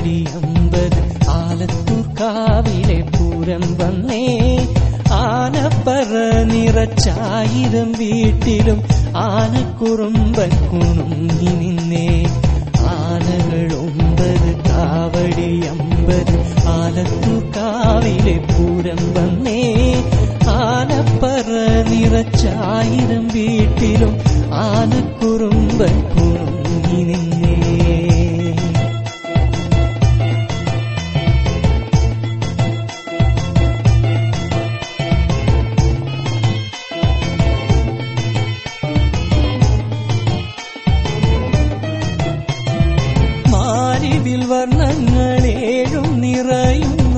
കാവടിയമ്പത് ആലത്തൂർക്കാവിലെ പൂരം വന്നേ. ആനപ്പറ നിറച്ചായിരം വീട്ടിലും ആനക്കുറുമ്പൻ കുണുങ്ങി നിന്നേ. ആനകളൊമ്പത് കാവടിയമ്പത് ആലത്തൂർക്കാവിലെ പൂരം വന്നേ. ആനപ്പറ നിറച്ചായിരം വീട്ടിലും ആനക്കുറുമ്പൻ കുണുങ്ങി നിന്നേ. മാരിവിൽ വർണ്ണങ്ങളേഴും നിറയുന്ന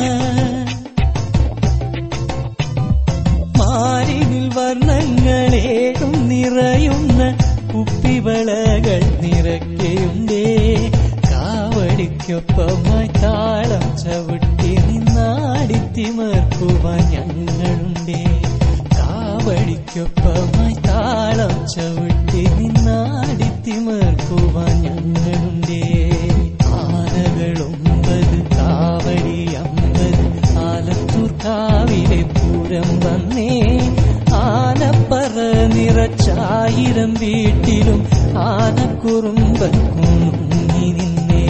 വർണ്ണങ്ങളേഴും നിറയുന്ന കുപ്പിവളകൾ നിറയ്ക്കയുണ്ടേ. കാവടിക്കൊപ്പമായി താളം ചവിട്ടി നിന്നാടിത്തിമർക്കുവാൻ ഞങ്ങളുണ്ടേ. കാവടിക്കൊപ്പമായി താളം ചവിട്ടി നിന്നാടിത്തിമർക്കുവാൻ ഞങ്ങളുണ്ടേ. ആനകളൊമ്പത് കാവടിയമ്പത് ആലത്തൂർക്കാവിലെ പൂരം വന്നേ. ആനപ്പറ നിറച്ചായിരം വീട്ടിലും ആനക്കുറുമ്പൻ കുണുങ്ങി നിന്നേ.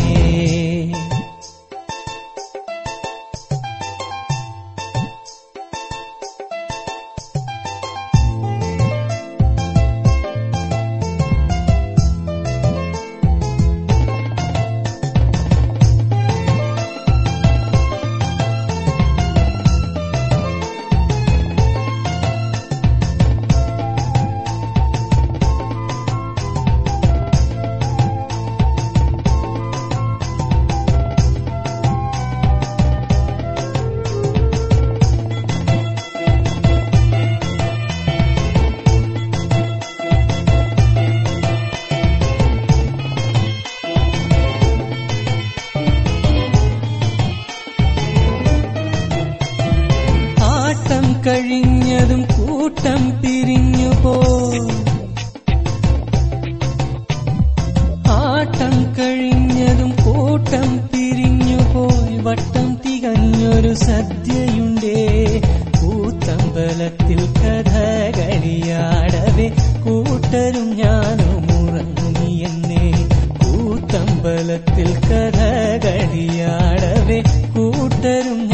കഴിഞ്ഞതും കൂട്ടം പിരിഞ്ഞുപോയി. ആട്ടം കഴിഞ്ഞതും കൂട്ടം പിരിഞ്ഞുപോയി. വട്ടം തികഞ്ഞൊരു സദ്യയുണ്ടേ. കൂത്തമ്പലത്തിൽ കഥകളിയാടവേ കൂട്ടരും ഞാനും ഉറങ്ങിയെന്നേ. കൂത്തമ്പലത്തിൽ കഥകളിയാടവേ കൂട്ടരും